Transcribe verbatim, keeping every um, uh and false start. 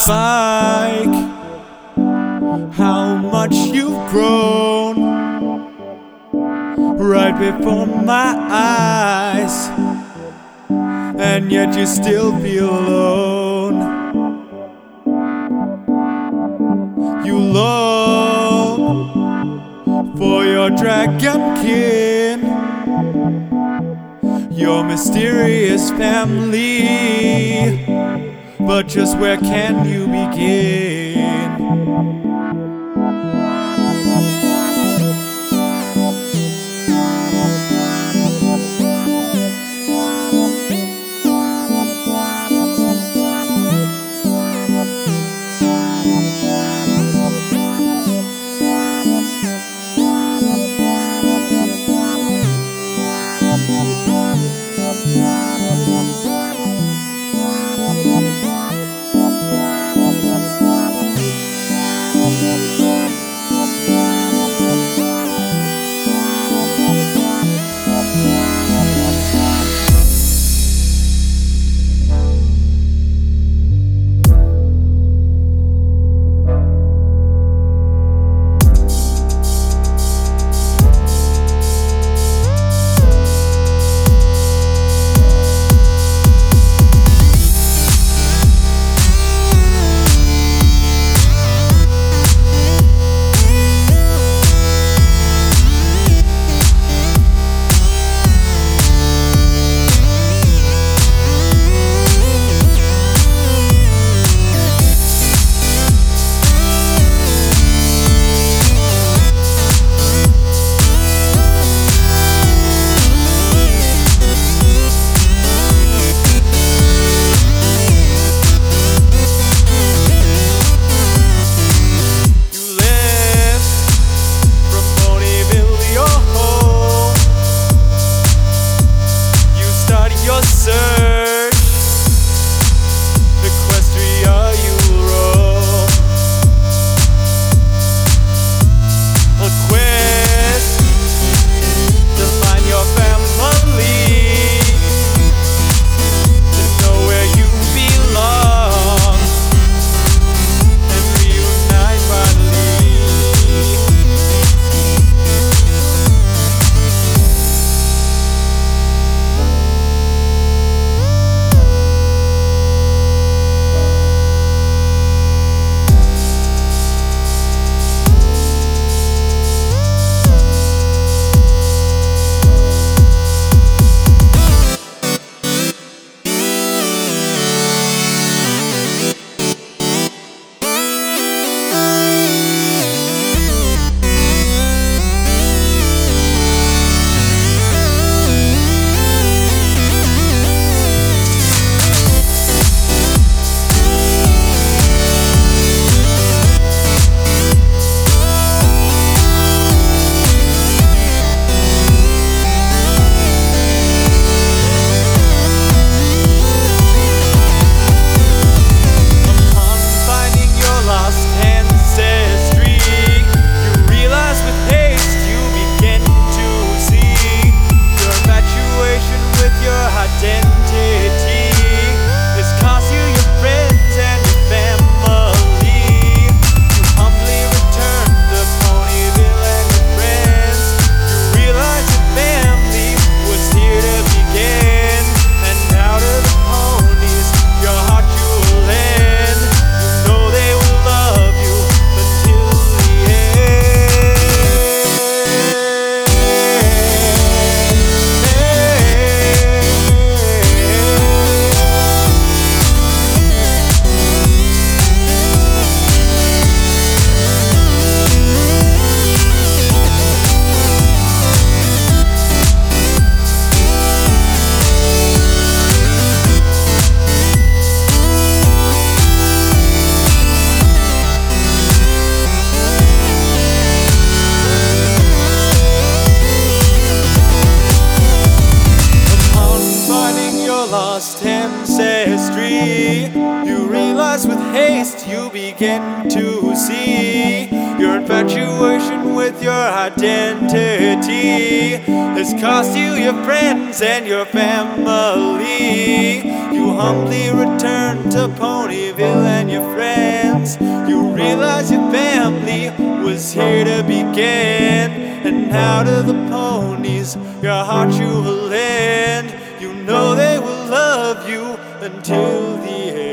It's like how much you've grown right before my eyes, and yet you still feel alone. You long for your dragon kin, your mysterious family, but just where can you begin? Lost ancestry, you realize with haste you begin to see Your infatuation with your identity has cost you your friends and your family. You humbly return to Ponyville and your friends. You realize your family was here to begin. And out of the ponies, your heart you will lend. You know they will love you until the end.